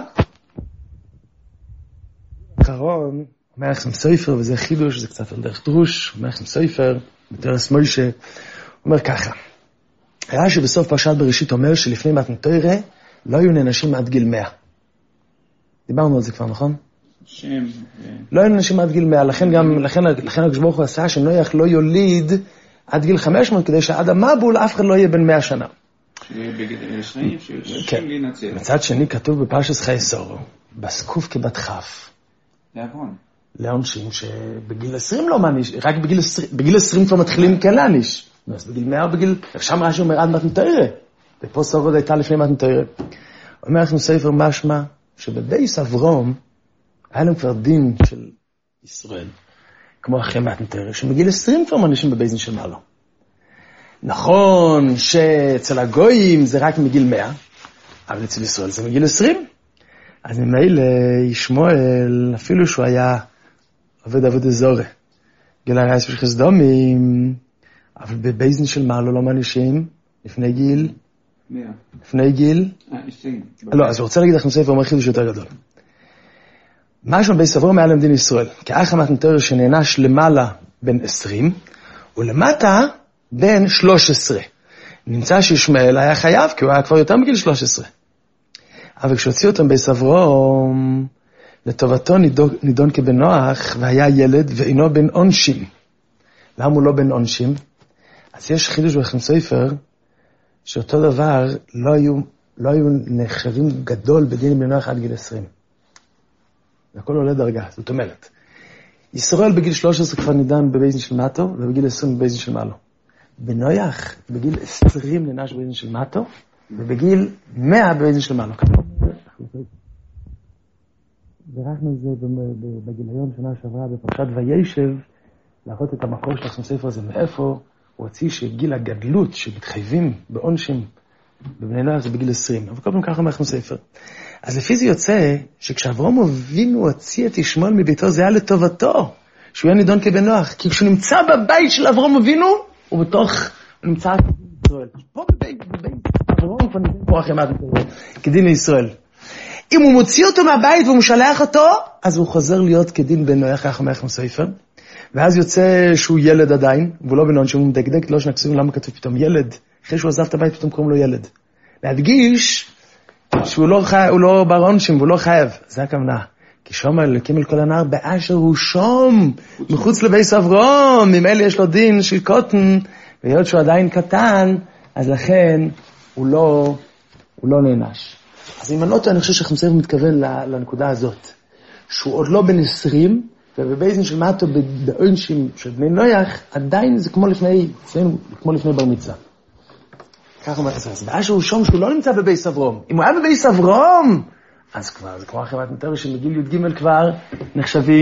A: אחרון, אומר לכם סופר, וזה חידוש, זה קצת על דרך דרוש, אומר לכם סופר, בתרס מוישה, אומר ככה. היה שבסוף פרשת בראשית אומר שלפני מתן תורה לא היו נאנשים עד גיל 100. דיברנו על זה כבר, נכון? לא היו נאנשים עד גיל 100, לכן הקדוש ברוך הוא עשה שנויח לא יוליד עד גיל 500, כדי שעד המבול אף אחד לא יהיה בן 100 שנה.
B: בגיל 20, שיודעים להינצל.
A: מצד שני כתוב בפרשת חיי שור, בסקוף כבת חף.
B: לעוון.
A: לעונשים שבגיל 20 לא מעניש, רק בגיל 20 כבר מתחילים כן להעניש. אז בגיל 100 או בגיל, שם רש"י אומר עד מתן תורה. ופה שור עוד הייתה לפני מתן תורה. אומר לכם ספר משמע, שבבייס אברום, היה להם כבר דין של ישראל, כמו אחרי מתן תורה, שבגיל 20 כבר מענישים בבייס של מעלו. נכון שאצל הגויים זה רק מגיל 100, אבל אצל ישראל זה מגיל 20. אז ממילא ישמעאל, אפילו שהוא היה עובד עבודה זרה, גיל היה של חסדומים, אבל בבייזן של מעלו לא מענישים לפני גיל
B: 100.
A: לפני גיל? לא, אז הוא רוצה להגיד לכם ספר, אומר חידוש יותר גדול. משהו בבייס אברום היה להם דין ישראל, כאחר מתן תורה שנענש למעלה בין 20, ולמטה בין 13. נמצא שישמעאל היה חייב, כי הוא היה כבר יותר מגיל 13. אבל כשהוציאו אותם בייס אברום, לטובתו נידון כבן נוח, והיה ילד ואינו בן עונשים. למה הוא לא בן עונשים? אז יש חידוש בכם סופר, שאותו דבר לא היו נחשבים גדול בדין בן נוח עד גיל 20. הכל עולה דרגה, זאת אומרת. ישראל בגיל 13 כבר נידן בבייזן של מטו, ובגיל 20 בבייזן של מעלו. בנויח בגיל 20 נענש בבייזן של מטו, ובגיל 100 בבייזן של מעלו. דרכנו את זה בגיליון שנה שעברה בפרשת וישב, להראות את המקור של הספר הזה מאיפה, הוא הוציא שגיל הגדלות שמתחייבים בעונשים בבני נוח זה בגיל 20, אבל כל פעם ככה אנחנו ספר. אז לפי זה יוצא שכשאברהם אבינו הוציא את ישמעאל מביתו, זה היה לטובתו, שהוא היה נידון כבן נוח, כי כשהוא נמצא בבית של אברהם אבינו, הוא נמצא כדין ישראל. פה בבית אברהם כבר נידון פה אחרי כדין לישראל. אם הוא מוציא אותו מהבית והוא משלח אותו, אז הוא חוזר להיות כדין בן נוח, ככה אנחנו ספר. ואז יוצא שהוא ילד עדיין, והוא לא בן עונשים, הוא מדקדק, לא שנקסים למה כתוב פתאום ילד. אחרי שהוא עזב את הבית, פתאום קוראים לו ילד. להדגיש שהוא לא בר עונשים, והוא לא חייב. זה הכוונה. כי שומע אלוקים אל כל הנהר, באשר הוא שום, מחוץ לבייס אברום, ממילא יש לו דין של קוטן, והיות שהוא עדיין קטן, אז לכן הוא לא נענש. אז אם אני לא טועה, אני חושב שחמסר מתכוון לנקודה הזאת. שהוא עוד לא בן 20, ובבייזן של מטו בעונשים של בני נוח, עדיין זה כמו לפני בר מצווה. ככה אומרת הסרס. באשר הוא שום שהוא לא נמצא בבייס אברום. אם הוא היה בבייס אברום, אז כבר, זה כמו אחרי מתן תורה שמגיל י"ג כבר נחשבים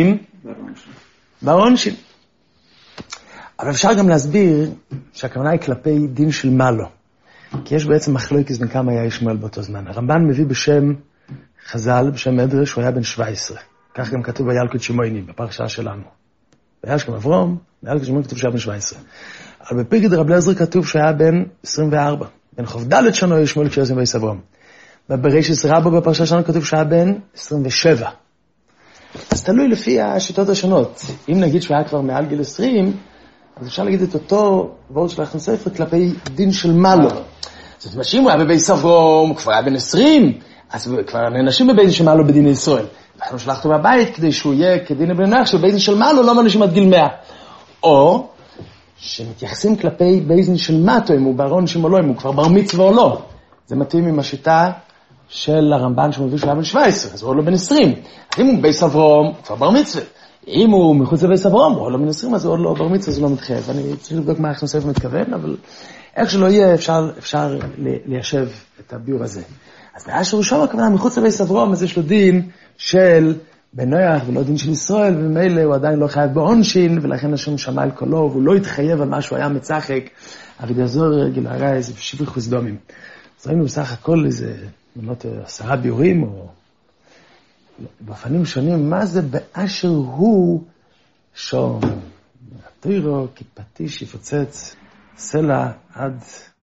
A: בעונשין. אבל אפשר גם להסביר שהכוונה היא כלפי דין של מעלו. כי יש בעצם מחלוקת בין כמה היה ישמעאל באותו זמן. הרמב"ן מביא בשם חז"ל, בשם מדרש, הוא היה בן 17. כך גם כתוב בילקוט שמעוני, בפרשה שלנו. וישכם אברום, בילקוט שמעוני כתוב שהיה בן 17. אבל בפרקת רבי אליעזר כתוב שהיה בן 24. בן ח"ד שנו ישמעאל כשיוסף בייס אברום. וברישית רבה בפרשה שלנו כתוב שהיה בן 27. אז תלוי לפי השיטות השונות. אם נגיד שהוא היה כבר מעל גיל 20, אז אפשר להגיד את אותו וורד של החן ספר כלפי דין של מעלו. זאת אומרת, שאם הוא היה בבייס אברום, הוא כבר היה בן 20, אז כבר נאנשים בבית דין של מעלו בדין ישראל. ואנחנו שלחתו מהבית כדי שהוא יהיה כדין בן נוח, שבבית דין של מעלו לא מאנשים עד גיל 100. או שמתייחסים כלפי בית דין של מטו, אם הוא בארון שם או לא, אם הוא כבר בר מצווה או לא. זה מתאים עם השיטה של הרמב"ן שמביא שהוא היה בן 17, אז הוא לא בן 20. אם הוא בבייס אברום, הוא כבר בר מצווה. אם הוא מחוץ לבייס אברום, הוא לא בן 20, אז הוא לא בר מצווה, אז הוא לא מתחייב. אני צריך לבדוק מה החן ספר מתכוון, אבל איך שלא יהיה, אפשר ליישב את הביור הזה. אז באשר ראשון הכוונה, מחוץ לבייס אברום, אז יש לו דין של בן נוח ולא דין של ישראל, וממילא הוא עדיין לא חייב בעונשין, ולכן השם שמע אל קולו, והוא לא התחייב על מה שהוא היה מצחק, אבל יעזור גיל הרע איזה שברי חוסדומים. אז ראינו בסך הכל איזה 10 ביורים, או באופנים שונים, מה זה באשר הוא שום. התירו כפטיש יפוצץ סלע עד